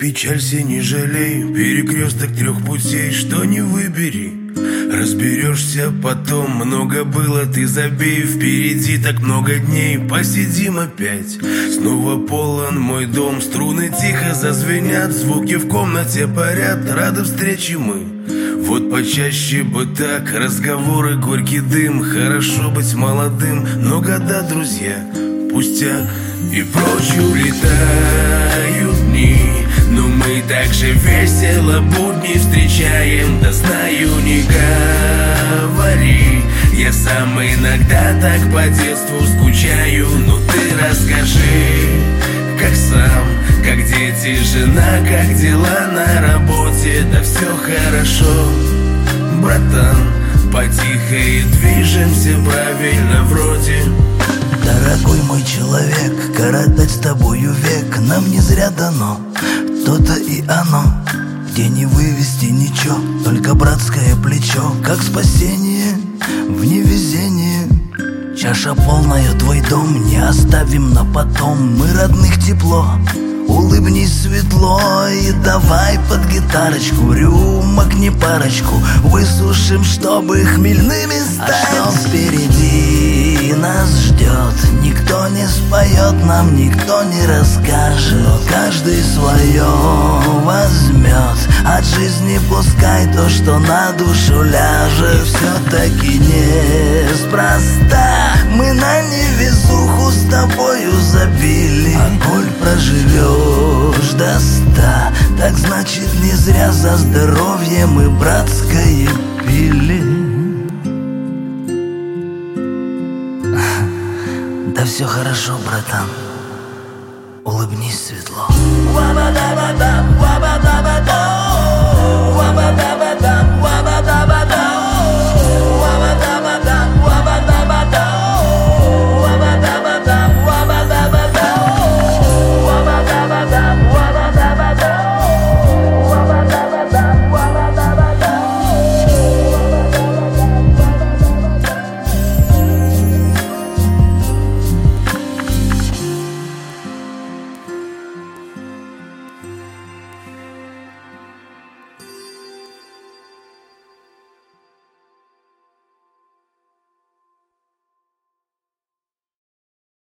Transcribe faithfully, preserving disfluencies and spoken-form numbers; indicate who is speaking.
Speaker 1: Опечалься, не жалей, перекресток трех путей, что не выбери. Разберешься потом, много было, ты забей. Впереди так много дней, посидим опять. Снова полон мой дом, струны тихо зазвенят, звуки в комнате парят, рады встрече мы. Вот почаще бы так, разговоры, горький дым. Хорошо быть молодым, но года, друзья, пустяк. И прочь улетают дни, но мы так же весело будни встречаем. Да знаю, не говори, я сам иногда так по детству скучаю. Но ты расскажи, как сам, как дети, жена, как дела на работе. Да все хорошо, братан, потихо и движемся правильно вроде.
Speaker 2: Дорогой мой человек, коротать с тобою век нам не зря дано. То-то и оно, где не вывести ничего, только братское плечо, как спасение в невезении. Чаша полная, твой дом не оставим на потом. Мы родных тепло, улыбнись светло и давай под гитарочку рюмок не парочку высушим, чтобы хмельными стать. А что впереди нас ждет, никто не споет, нам никто не расскажет. Но каждый свое возьмет от жизни, пускай то, что на душу ляжет. И все-таки неспроста мы на невезуху с тобою забили. А боль проживешь до ста, так значит не зря за здоровье мы братское пили. Да все хорошо, братан, улыбнись светло.